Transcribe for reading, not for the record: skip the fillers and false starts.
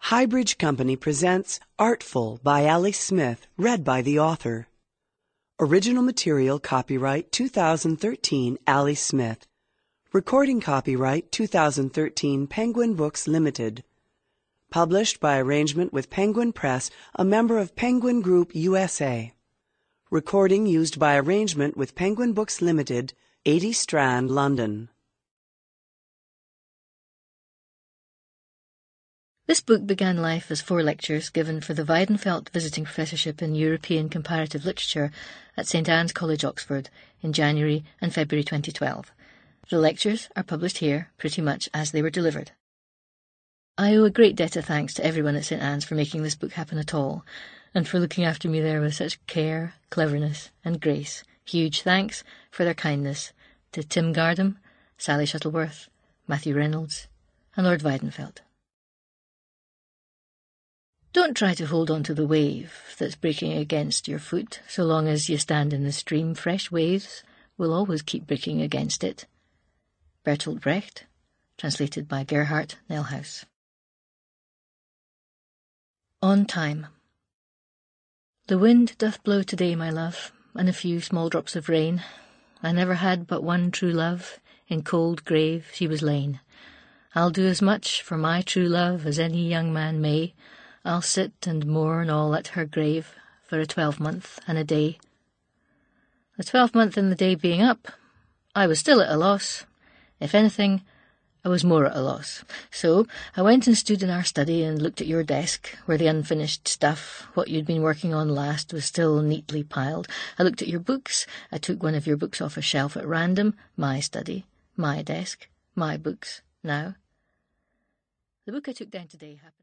Highbridge Company presents Artful by Ali Smith, read by the author. Original material copyright 2013 Ali Smith. Recording copyright 2013 Penguin Books Limited. Published by arrangement with Penguin Press, a member of Penguin Group USA. Recording used by arrangement with Penguin Books Limited, 80 Strand, London. This book began life as 4 lectures given for the Weidenfeld Visiting Professorship in European Comparative Literature at St Anne's College, Oxford, in January and February 2012. The lectures are published here pretty much as they were delivered. I owe a great debt of thanks to everyone at St Anne's for making this book happen at all, and for looking after me there with such care, cleverness and grace. Huge thanks for their kindness to Tim Gardam, Sally Shuttleworth, Matthew Reynolds and Lord Weidenfeld. Don't try to hold on to the wave that's breaking against your foot so long as you stand in the stream. Fresh waves will always keep breaking against it. Bertolt Brecht, translated by Gerhard Nellhaus. On Time. The wind doth blow today, my love, and a few small drops of rain. I never had but one true love, in cold grave she was lain. I'll do as much for my true love as any young man may. I'll sit and mourn all at her grave for a 12-month and a day. The 12-month and the day being up, I was still at a loss. If anything, I was more at a loss. So I went and stood in our study and looked at your desk, where the unfinished stuff, what you'd been working on last, was still neatly piled. I looked at your books. I took one of your books off a shelf at random. My study, my desk, my books. Now, the book I took down today happened.